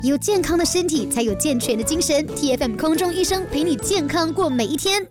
有健康的身体才有健全的精神。 TFM 空中医生陪你健康过每一天。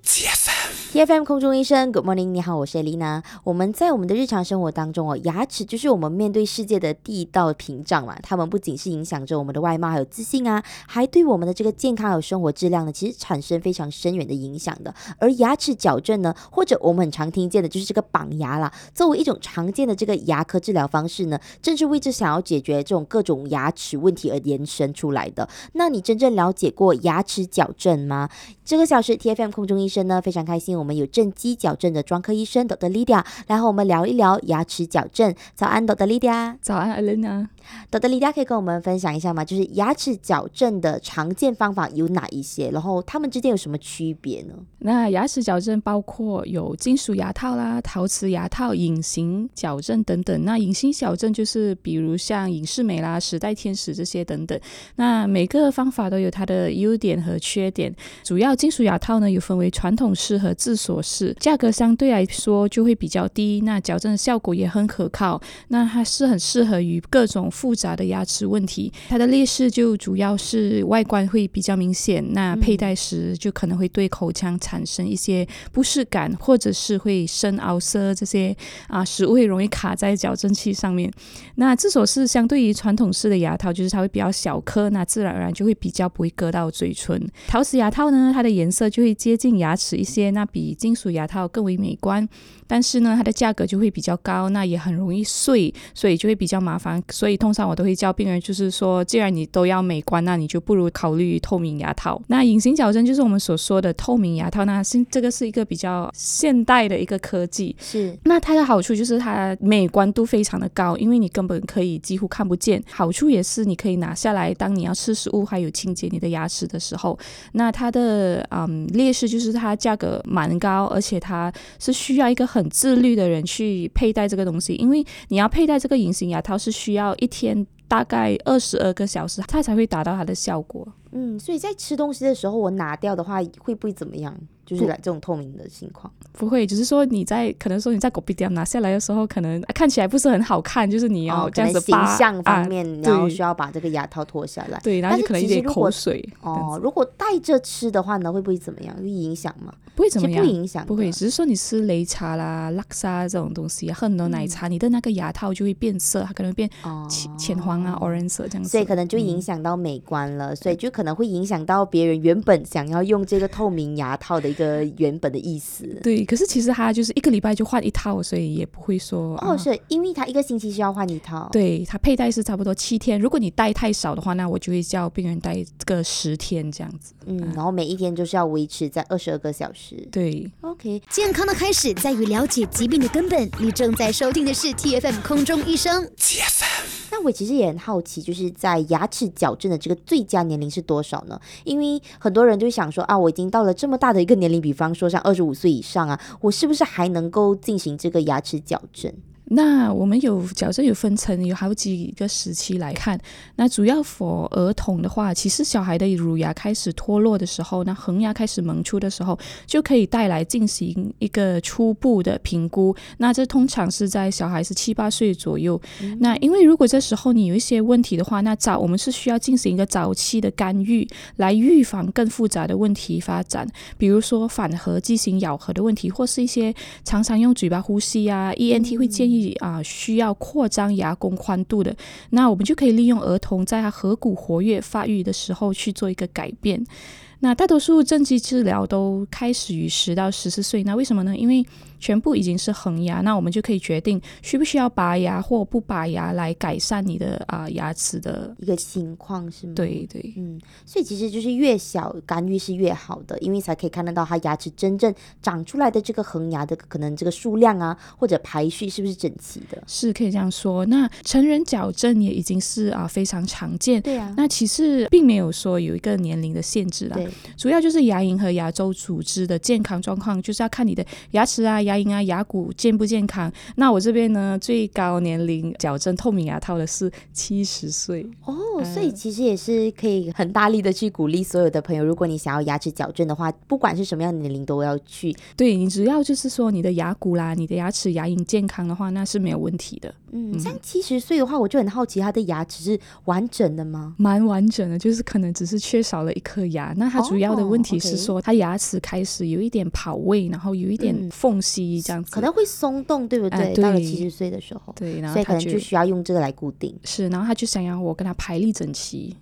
TFM 空中医生 Good morning， 你好，我是 Elena。 我们在我们的日常生活当中牙齿就是我们面对世界的第一道屏障嘛，它们不仅是影响着我们的外貌还有自信啊，还对我们的这个健康还有生活质量呢，其实产生非常深远的影响的。而牙齿矫正呢，或者我们很常听见的就是这个绑牙啦，作为一种常见的这个牙科治疗方式呢，正是为着想要解决这种各种牙齿问题而延伸出来的。那你真正了解过牙齿矫正吗？这个小时 TFM 空中医生呢，非常开心我们有正畸矫正的专科医生 Dr. Lydia 来和我们聊一聊牙齿矫正。早安 Dr. Lydia。 早安 Elena。 Dr. Lydia 可以跟我们分享一下吗？就是牙齿矫正的常见方法有哪一些，然后它们之间有什么区别呢？ 那牙齿矫正包括有金属牙套啦、陶瓷牙套、隐形矫正等等。那隐形矫正就是比如像隐适美啦、时代天使这些等等。那每个方法都有它的优点和缺点。主要金属牙套呢有分为传统式和自锁式，价格相对来说就会比较低，那矫正的效果也很可靠。那它是很适合于各种复杂的牙齿问题。它的劣势就主要是外观会比较明显，那佩戴时就可能会对口腔产生一些不适感，或者是会生凹塞，这些食物会容易卡在矫正器上面。那自锁式相对于传统式的牙套，就是它会比较小颗，那自然而然就会比较不会割到嘴唇。陶瓷牙套呢，它的颜色就会接近牙齿一些，那比金属牙套更为美观，但是呢它的价格就会比较高，那也很容易碎，所以就会比较麻烦。所以通常我都会教病人，就是说既然你都要美观，那你就不如考虑透明牙套。那隐形矫正就是我们所说的透明牙套，那这个是一个比较现代的一个科技。 是， 那它的好处就是它美观度非常的高，因为你根本可以几乎看不见。好处也是你可以拿下来当你要吃食物还有清洁你的牙齿的时候。那它的劣势就是它价格蛮高，而且它是需要一个很自律的人去佩戴这个东西，因为你要佩戴这个隐形牙套是需要一天大概22个小时它才会达到它的效果。 所以在吃东西的时候我拿掉的话会不会怎么样？就是来这种透明的情况不会，只是说可能说你在狗鼻店拿下来的时候可能看起来不是很好看，就是你要这样子形象方面你要需要把这个牙套脱下来。 对，然后就可能一点口水。 如果带着吃的话呢，会不会怎么样？会影响吗？ 不会怎么样， 不影响， 不会，只是说你吃擂茶啦、拉沙这种东西，喝很多奶茶，你的那个牙套就会变色，它可能变浅黄啊、orange 色这样子， 所以可能就影响到美观了，所以就可能会影响到别人原本想要用这个透明牙套的一个原本的意思。 对，可是其实它就是1个礼拜就换一套，所以也不会说是因为它1个星期需要换一套。 对，它佩戴是差不多7天，如果你戴太少的话，那我就会叫病人戴这个10天这样子。 然后每一天就是要维持在22个小时。 对 ，OK。 健康的开始在于了解疾病的根本。你正在收听的是 TFM 空中医生。 那我其实也很好奇，就是在牙齿矫正的这个最佳年龄是多少呢？因为很多人就想说我已经到了这么大的一个年龄，比方说像25岁以上我是不是还能够进行这个牙齿矫正？ 那我们矫正有分成，有好几个时期来看。那主要 for 儿童的话，其实小孩的乳牙开始脱落的时候，那恒牙开始萌出的时候，就可以带来进行一个初步的评估。那这通常是在小孩是7、8岁左右。那因为如果这时候你有一些问题的话，那我们是需要进行一个早期的干预，来预防更复杂的问题发展，比如说反颌畸形咬合的问题，或是一些常常用嘴巴呼吸ENT 会建议需要扩张牙弓宽度的，那我们就可以利用儿童在他颌骨活跃发育的时候去做一个改变。那大多数正畸治疗都开始于10到14岁，那为什么呢？因为全部已经是恒牙，那我们就可以决定需不需要拔牙或不拔牙来改善你的牙齿的一个情况，是吗？ 对对， 所以其实就是越小干预是越好的，因为才可以看得到它牙齿真正长出来的这个恒牙的可能这个数量或者排序是不是整齐的， 是可以这样说。那成人矫正也已经是非常常见， 对啊， 那其实并没有说有一个年龄的限制啦。 主要就是牙龈和牙周组织的健康状况，就是要看你的牙齿啊、牙龈啊、牙骨健不健康。那我这边呢，最高年龄矫正透明牙套的是70岁所以其实也是可以很大力的去鼓励所有的朋友，如果你想要牙齿矫正的话，不管是什么样的年龄都要去。 对，你只要就是说你的牙骨啦、你的牙齿牙龈健康的话，那是没有问题的。 像70岁的话，我就很好奇他的牙齿是完整的吗？ 蛮完整的，就是可能只是缺少了一颗牙。那它主要的问题是说，它牙齿开始有一点跑位，然后有一点缝隙这样子， 可能会松动，对不对？ 对， 到了70岁的时候， 对，然后所以可能就需要用这个来固定。 是，然后他就想要我跟他排列整齐。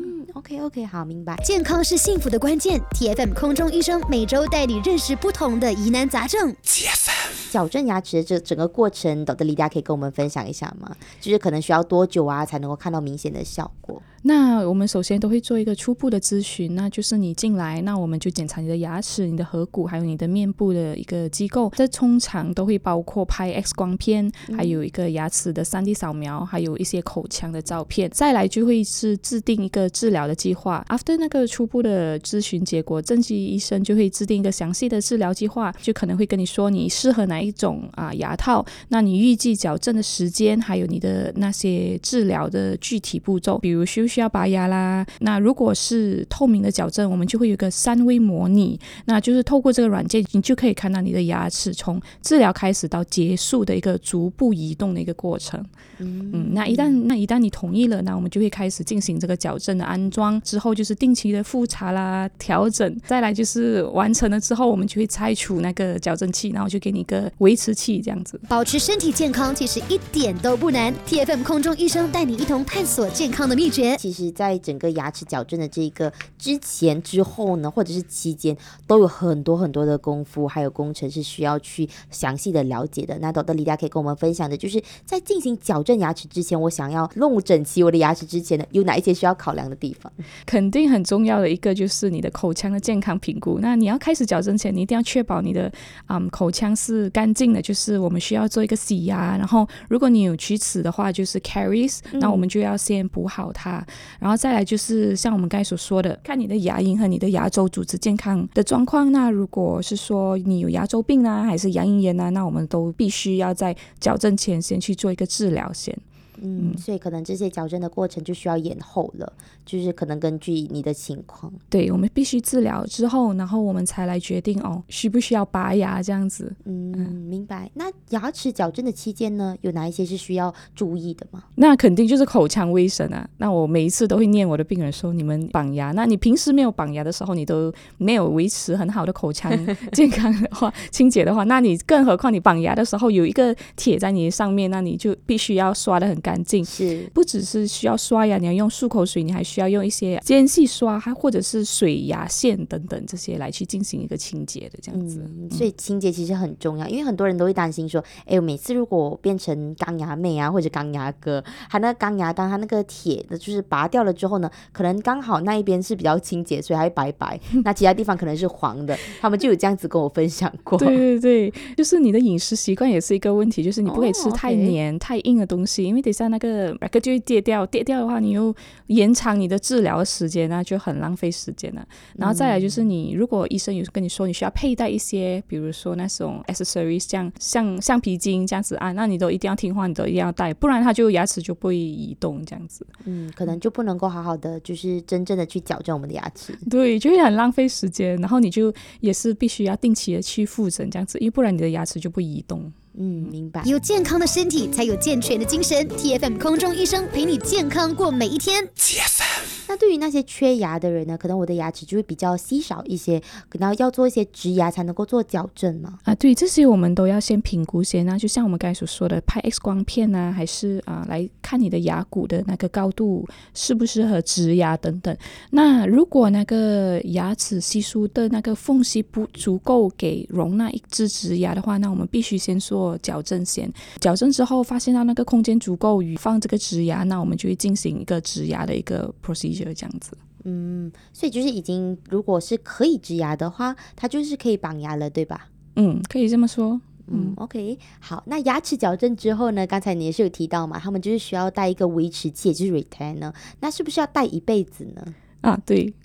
OK， 好，明白。 健康是幸福的关键。TFM 空中医生每周带你认识不同的疑难杂症。 矫正牙齿的这整个过程，Dr. Lydia可以跟我们分享一下吗？就是可能需要多久啊，才能够看到明显的效果？ 那我们首先都会做一个初步的咨询，那就是你进来，那我们就检查你的牙齿、你的颌骨还有你的面部的一个机构，这通常都会包括拍 X 光片，还有一个牙齿的 3D 扫描，还有一些口腔的照片。再来就会是制定一个治疗的计划。 After 那个初步的咨询结果，正畸医生就会制定一个详细的治疗计划，就可能会跟你说你适合哪一种牙套，那你预计矫正的时间，还有你的那些治疗的具体步骤，比如需要拔牙啦。那如果是透明的矫正，我们就会有一个3维模拟，那就是透过这个软件，你就可以看到你的牙齿从治疗开始到结束的一个逐步移动的一个过程。那一旦你同意了，那我们就会开始进行这个矫正的安装，之后就是定期的复查啦、调整，再来就是完成了之后，我们就会拆除那个矫正器，然后就给你一个维持器这样子。 保持身体健康其实一点都不难。 TFM 空中医生带你一同探索健康的秘诀。 其实在整个牙齿矫正的这个之前之后呢，或者是期间，都有很多很多的功夫还有工程是需要去详细的了解的。那Dr. Lydia可以跟我们分享的就是在进行矫正牙齿之前，我想要弄整齐我的牙齿之前呢，有哪一些需要考量的地方？ 肯定很重要的一个就是你的口腔的健康评估。那你要开始矫正前，你一定要确保你的口腔是干净的，就是我们需要做一个洗牙，然后如果你有龋齿的话，就是 caries，那我们就要先补好它。然后再来就是像我们刚才所说的，看你的牙龈和你的牙周组织健康的状况。那如果是说你有牙周病啊，还是牙龈炎啊，那我们都必须要在矫正前先去做一个治疗先。 所以可能这些矫正的过程就需要延后了，就是可能根据你的情况。 对，我们必须治疗之后，然后我们才来决定需不需要拔牙这样子。 明白。那牙齿矫正的期间呢，有哪一些是需要注意的吗？ 那肯定就是口腔卫生啊。那我每一次都会念我的病人说，你们绑牙，那你平时没有绑牙的时候，你都没有维持很好的口腔健康的话、清洁的话，那你更何况你绑牙的时候有一个铁在你上面，那你就必须要刷得很干净。 是， 不只是需要刷牙，你要用漱口水，你还需要用一些间隙刷，还或者是水牙线等等这些来去进行一个清洁的这样子。 所以清洁其实很重要，因为很多人都会担心说，我每次如果我变成钢牙妹啊，或者钢牙哥，它那个钢牙当它那个铁的就是拔掉了之后呢，可能刚好那一边是比较清洁，所以还会白白，那其他地方可能是黄的。他们就有这样子跟我分享过。 对对对，就是你的饮食习惯也是一个问题，就是你不可以吃太黏、太硬的东西，因为等一下那个 bracket 就会跌掉的话，你又延长你的治疗的时间，那就很浪费时间了。然后再来就是你如果医生有跟你说你需要佩戴一些比如说那种 accessories 像橡皮筋这样子那你都一定要听话，你都一定要戴，不然它就牙齿就不会移动这样子。 可能就不能够好好的就是真正的去矫正我们的牙齿。 对，就会很浪费时间，然后你就也是必须要定期的去复诊这样子，因为不然你的牙齿就不移动。 明白。 有健康的身体，才有健全的精神。TFM 空中医生陪你健康过每一天。 那对于那些缺牙的人呢，可能我的牙齿就会比较稀少一些，可能要做一些植牙才能够做矫正嘛。 对，这些我们都要先评估先就像我们刚才所说的，拍 X 光片啊，还是来看你的牙骨的那个高度适不适合植牙等等。那如果那个牙齿稀疏的那个缝隙不足够给容纳一只植牙的话，那我们必须先做矫正先。矫正之后发现到那个空间足够与放这个植牙，那我们就会进行一个植牙的一个 procedure 这样子。 所以就是已经如果是可以植牙的话，它就是可以绑牙了，对吧？ 可以这么说。 OK， 好。那牙齿矫正之后呢，刚才你也是有提到嘛，他们就是需要戴一个维持器，也就是 retainer， 那是不是要戴一辈子呢？ 对，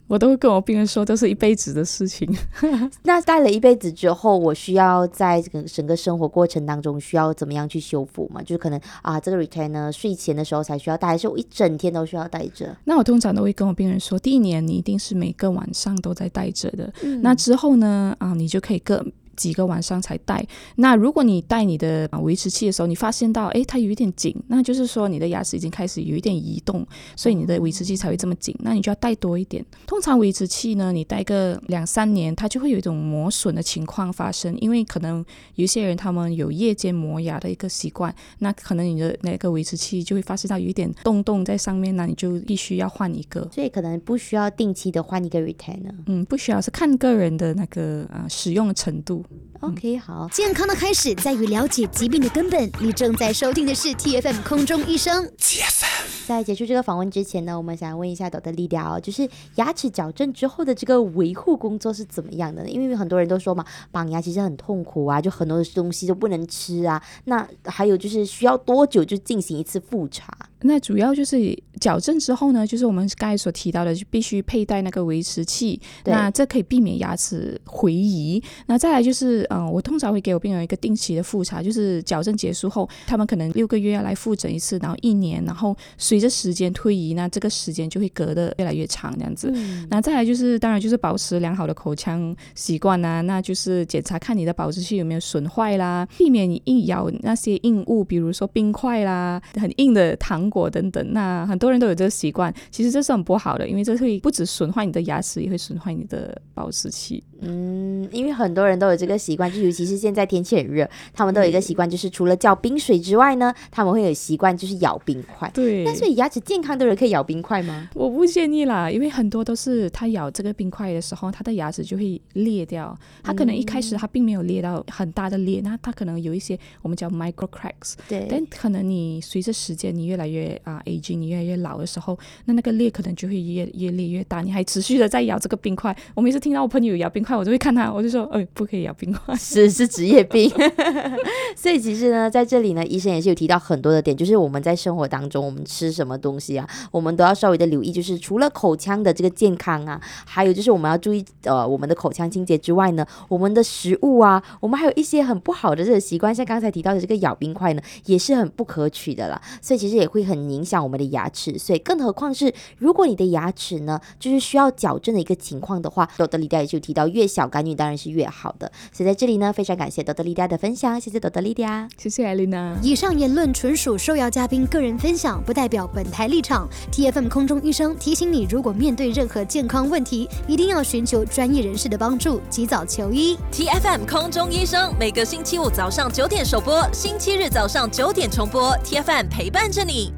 我都会跟我病人说，都是一辈子的事情。 那戴了一辈子之后，我需要在整个生活过程当中需要怎么样去修复嘛？就是可能这个 retainer 睡前的时候才需要戴，还是我一整天都需要戴着？ 那我通常都会跟我病人说，第一年你一定是每个晚上都在戴着的。那之后呢，你就可以几个晚上才戴。那如果你戴你的维持器的时候，你发现到它有一点紧，那就是说你的牙齿已经开始有一点移动，所以你的维持器才会这么紧，那你就要戴多一点。通常维持器呢，你戴个2-3年，它就会有一种磨损的情况发生，因为可能有一些人他们有夜间磨牙的一个习惯，那可能你的那个维持器就会发现到有一点洞在上面，那你就必须要换一个。 所以可能不需要定期的换一个 retainer。 不需要，是看个人的那个使用的程度。 OK， 好。 健康的开始在于了解疾病的根本。你正在收听的是 TFM 空中医生。 在结束这个访问之前呢，我们想问一下Dr. Lydia就是牙齿矫正之后的这个维护工作是怎么样的呢？因为很多人都说嘛，绑牙其实很痛苦啊，就很多的东西都不能吃啊。那还有就是需要多久就进行一次复查？ 那主要就是矫正之后呢，就是我们刚才所提到的，就必须佩戴那个维持器，那这可以避免牙齿回移。那再来就是我通常会给我病人一个定期的复查，就是矫正结束后，他们可能6个月要来复诊一次，然后1年，然后随着时间推移，那这个时间就会隔得越来越长这样子。那再来就是当然就是保持良好的口腔习惯啊，那就是检查看你的保持器有没有损坏啦，避免你硬咬那些硬物，比如说冰块啦，很硬的糖果等等。那很多人都有这个习惯，其实这是很不好的，因为这会不止损坏你的牙齿，也会损坏你的保持器。 因为很多人都有这个习惯，就尤其是现在天气很热，他们都有一个习惯，就是除了叫冰水之外呢，他们会有习惯就是咬冰块。 对， 但所以牙齿健康的人可以咬冰块吗？ 我不建议啦，因为很多都是他咬这个冰块的时候，他的牙齿就会裂掉。他可能一开始他并没有裂到很大的裂，那他可能有一些我们叫 micro cracks。 对， 但可能你随着时间你越来越aging， 你越来越老的时候，那个裂可能就会越裂越大，你还持续的在咬这个冰块。我每次听到我朋友咬冰块，我就会看他，我就说不可以咬冰块， 是职业病。所以其实呢，在这里呢，医生也是有提到很多的点，就是我们在生活当中，我们吃什么东西啊，我们都要稍微的留意，就是除了口腔的这个健康啊，还有就是我们要注意我们的口腔清洁之外呢，我们的食物啊，我们还有一些很不好的这个习惯，像刚才提到的这个咬冰块呢，也是很不可取的啦。所以其实也会很影响我们的牙齿，所以更何况是如果你的牙齿呢，就是需要矫正的一个情况的话，Dr. Lydia 也就提到越小干预当然是越好的。所以在这里呢，非常感谢Dr. Lydia的分享，谢谢Dr. Lydia， 谢谢艾琳娜。 以上言论纯属受邀嘉宾个人分享，不代表本台立场。TFM 空中医生提醒你，如果面对任何健康问题，一定要寻求专业人士的帮助，及早求医。 TFM 空中医生每个星期五早上9点首播，星期日早上9点重播。TFM 陪伴着你。